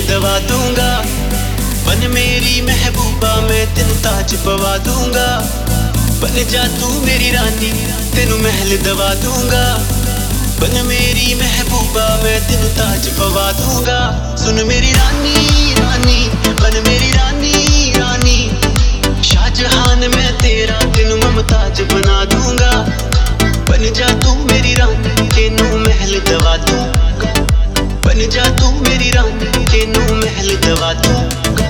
दवा दूंगा। बन मेरी महबूबा मैं तेनू ताज पवा दूंगा। बन जा तू मेरी रानी तेनू महल दवा दूंगा। बन मेरी महबूबा मैं तेनू ताज पवा दूंगा। सुन मेरी रानी रानी बन मेरी रानी रानी। शाहजहान मैं तेरा तेनू मुमताज बना दूंगा। बन जा तू मेरी रानी तेनू महल दवा दूंगा। बन जा तू मेरी रानी तेनू महल दवा दूंगा।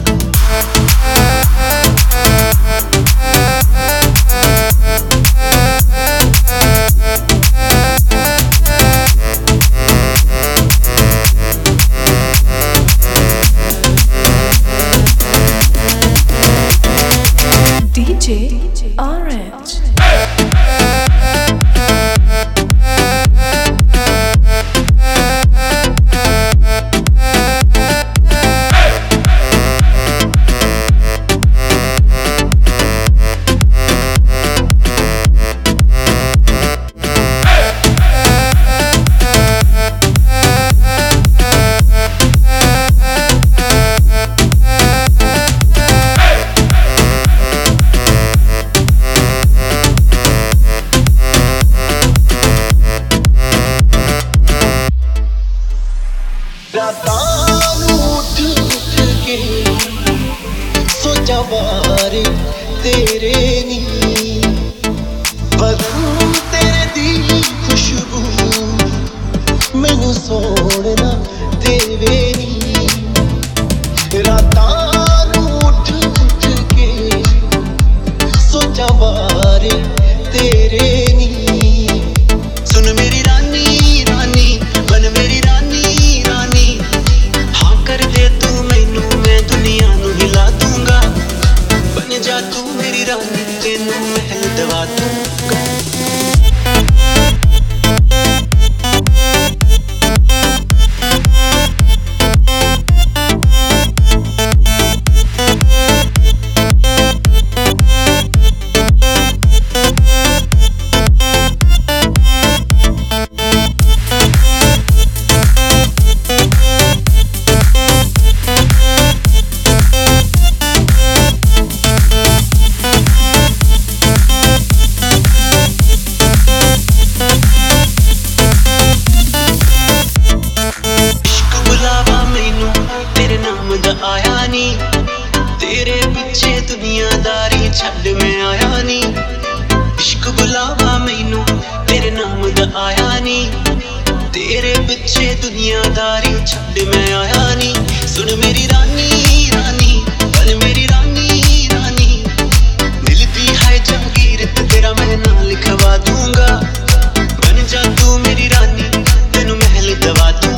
DJ Orange. सोचा बारे तेरे नी बदू तेरे दी खुशबू मैनू सोना देवे नी। रातां नू उठ उठ के सोचा बारे तेरे नी। सुन मेरी रानी रानी बन मेरी रानी रानी। हाँ कर दे तू मैनू मैं दुनिया नू हिला दूंगा। बन जा तू मेरी रानी तेनू महल दवा दूंगा। आया नी तेरे पीछे दुनियादारी छड्ड मैं आया नी। इश्क बुलावा मैनू तेरे नाम दा आया नी। तेरे पीछे दुनियादारी छड्ड मैं आया नी। सुन मेरी रानी रानी बन मेरी रानी रानी। मिलती है जहांगीर तेरा मैं नाम लिखवा दूंगा। बन जा तू मेरी रानी तेनू महल दवा दूंगा।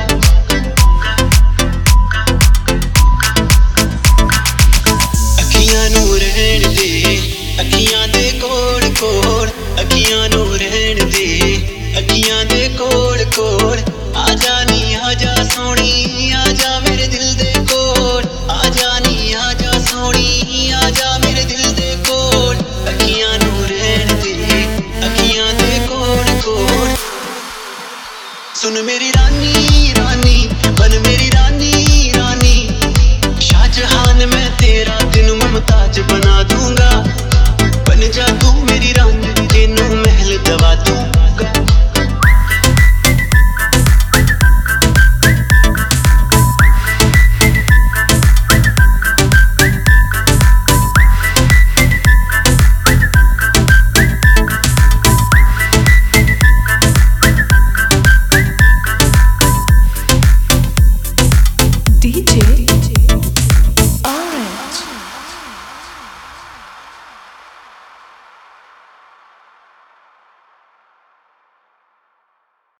अखियां दे कोड़ कोड़ अखियां नू रहन दे। अखियां दे कोड़ कोड़ आजा नी आजा सोनी आजा मेरे दिल दे कोड़। आजा नी आजा सोनी आजा मेरे दिल दे कोड़। अखियां नू रहन दे अखियां दे कोड़ कोड़। सुन मेरी रानी रानी बन मेरी रानी रानी। शाहजहान मैं तेरा तेनू मुमताज बना दूंगा। बन जा तू मेरी रानी तेनू महल दवा दूंगा। DJ